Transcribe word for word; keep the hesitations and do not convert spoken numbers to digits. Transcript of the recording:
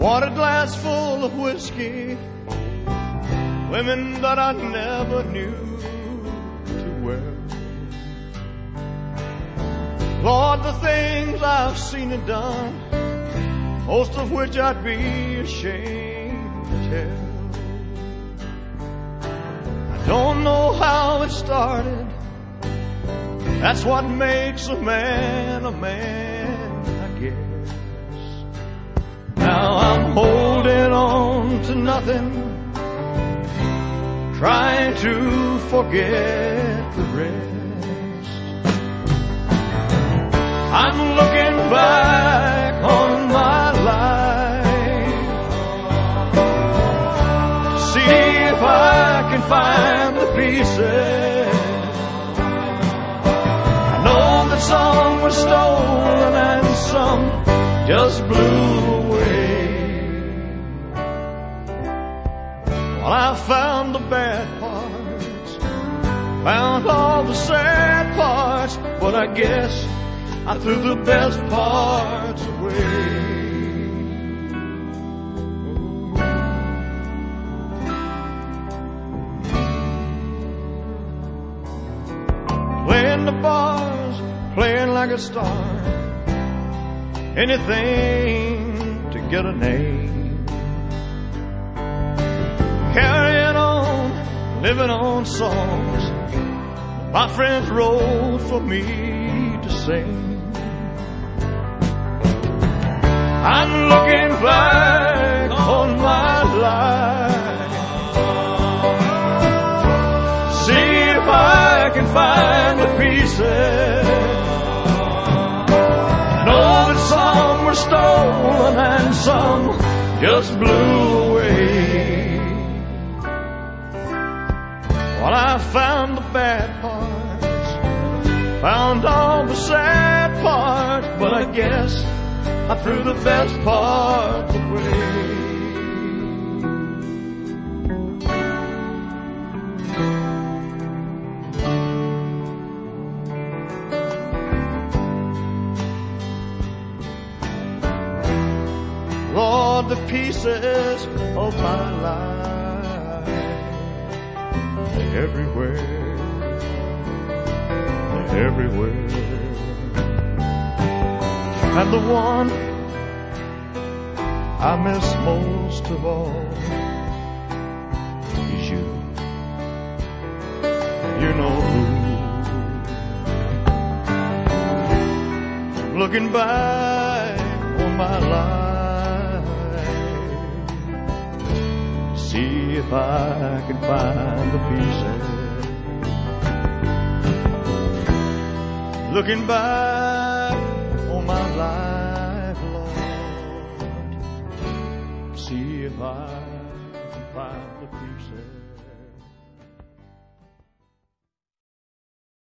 water glass full of whiskey, women that I never knew too well. Lord, the things I've seen and done, most of which I'd be ashamed to tell. I don't know how it started, that's what makes a man a man, I guess. Now I'm holding on to nothing, trying to forget the rest. I'm looking back on my life to see if I can find the pieces. I know that some were stolen and some just blew away. Well, I found the bad parts, found all the sad parts, but I guess I threw the best parts away. Playing the bars, playing like a star, anything to get a name. Carrying on, living on songs my friends wrote for me to sing. I'm looking back on my life, see if I can find the pieces. I know that some were stolen and some just blew away. Well, I found the bad parts, found all the sad parts, but I guess I threw the best parts away. Lord, the pieces of my life, they're everywhere, they're everywhere. And the one I miss most of all is you. You know who. Looking back on my life, see if I can find the pieces. Looking back